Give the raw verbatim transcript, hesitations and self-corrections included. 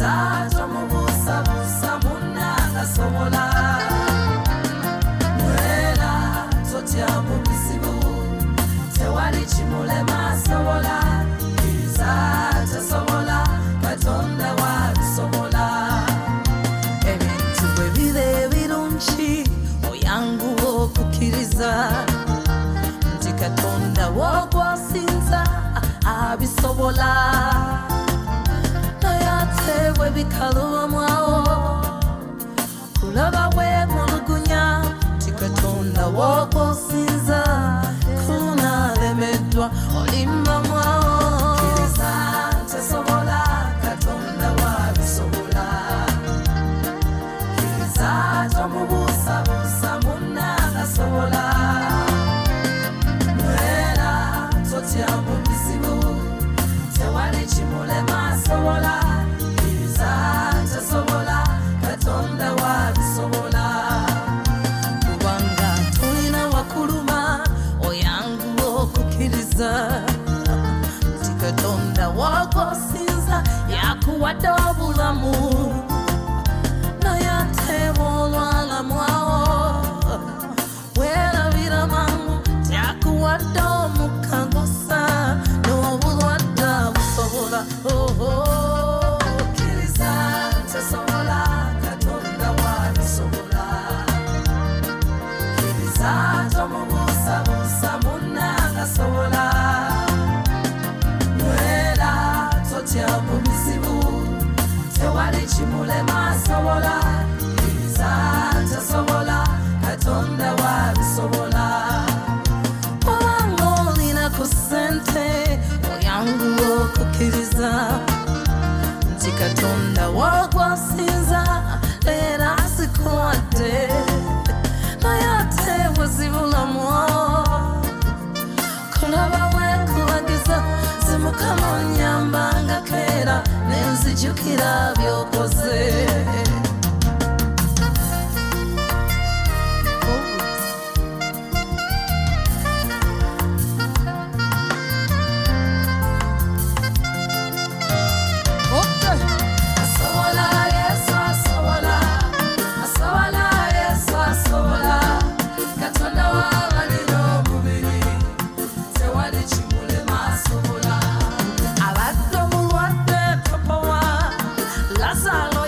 Kiriza mu busa busa munanga sobola Mwera totya mu bizibu Tewali chimulema sobola Kiriza tasobola Katonda wa sobola Ebintu bwebire birungi Oyangu okukiriza Nti Katonda wogwasinza abisobola Nayatewe bikaluba mwawo Kulaba we mulugunya Nti Katonda wogwasinza Kunalemedwa olimba mwawo Kiriza tasobola Katonda wabisobola Kiriza tomubusa busa munanga sobola Mwera totya mu bizibu Tewali chimulema sobola Kiriza tasobola Katonda wabisobola Kubanga tulina wakuluma Oyangu okukiriza Nti Katonda wagosinza Yakuwadde obulamu Nayatewa olwala mwawo Werabira mangu Tyakuwadde omukagosa N'obulwadde busobola Oh oh Kiriza tasobola Katonda wabisobola Kiriza tomubusa busa munanga sobola Nwera totya mu bizibu Tewali chimulema sobola Kiriza tasobola Katonda wabisobola Obanga olina ku ssente Oyangu okukiriza Nti Katonda wagwasinza Leero asikuwadde Naye ate bwezibulamu Kulaba wekulagiza Si Mukama onnyambanga keera Nenzijukira byokoze Asobola Yesu asobola Asobola Yesu asobola Katonda w'abalina omubiri Tewali kimulema asobola Abadde omulwadde topowa Lazaro